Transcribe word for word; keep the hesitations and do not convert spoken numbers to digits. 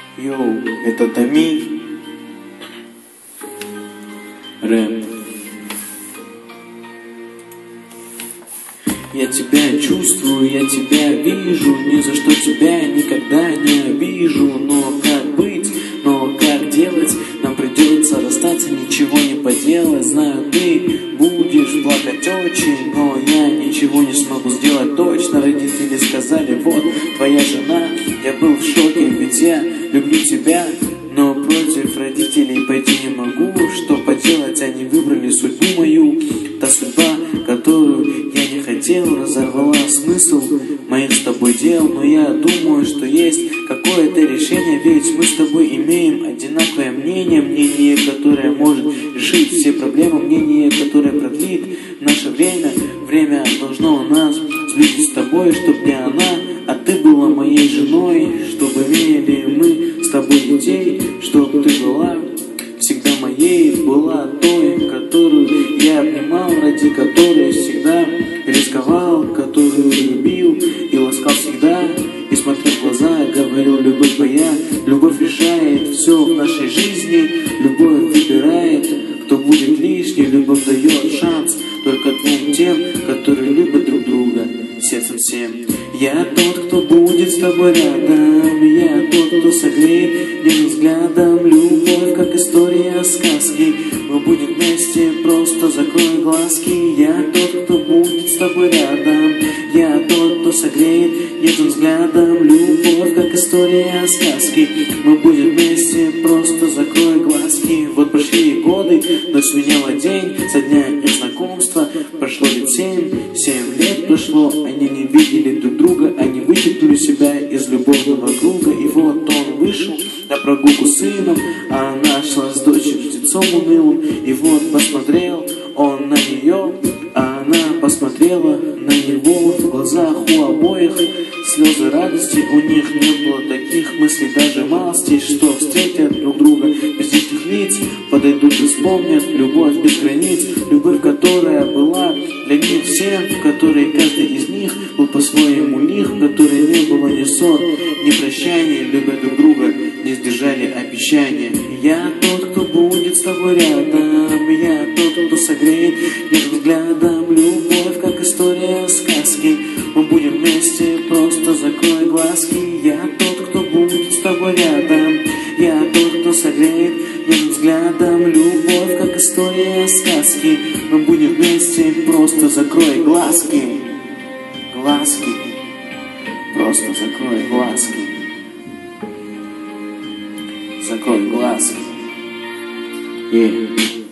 Йоу, это Тами. Рэп. Я тебя чувствую, я тебя вижу, ни за что тебя никогда не обижу. Но как быть, но как делать, нам придется расстаться, ничего не поделать. Знаю, ты будешь плакать очень, но я ничего не смогу сделать точно. Родители сказали, вот твоя жена. Я был в шоке, ведь я люблю тебя, но против родителей пойти не могу. Что поделать, они выбрали судьбу мою. Та судьба, которую я не хотел, разорвала смысл моих с тобой дел. Но я думаю, что есть какое-то решение, ведь мы с тобой имеем одинаковое мнение. Мнение, которое может решить все проблемы, мнение, которое продлит наше время. Время должно нас сблизить с тобой, чтоб не она, а ты была моей женой. Чтобы имели мы с тобой детей, чтоб ты была всегда моей, была той, которую я обнимал, ради которой всегда рисковал, которую любил и ласкал всегда. И смотрел в глаза, говорил, любовь моя, любовь решает все в нашей жизни. Любовь выбирает, кто будет лишний, любовь дает шанс только двум тем, которые любят друг друга сердцем всем. Я тот, кто будет с тобой рядом, я тот, кто согреет нежным взглядом. Любовь, как история сказки, мы будем вместе, просто закрой глазки. Я тот, кто будет с тобой рядом, я тот, кто согреет нежным взглядом. Любовь, как история сказки, мы будем вместе, просто закрой глазки. Вот прошли годы, но сменяла день со дня их знакомства. Прошло ведь семь, семь лет прошло, они не видели друг друга, они вычеркнули себя из любовного круга. И вот он вышел на прогулку с сыном, а она шла с дочерью птенцом унылым. И вот посмотрел он на нее, а она посмотрела на него. В глазах у обоих слезы радости, у них не было таких мыслей, даже малости, что встретят друг друга без лишних лиц, подойдут и вспомнят любовь без границ. Любовь, которая была для них всем, в которой каждый из них был по-своему лих, в которой не было ни ссор, ни прощаний, любя друг друга, не сдержали обещания. Я тот, кто будет с тобой рядом, я тот, кто согреет нежным взглядом. Любовь, как история сказки, мы будем вместе, просто закрой глазки. Я тот, кто будет с тобой рядом, я тот, кто согреет нежным взглядом. Любовь, как история сказки, мы будем вместе, просто закрой глазки. Глазки, просто закрой глазки. Закрой глазки. Yeah.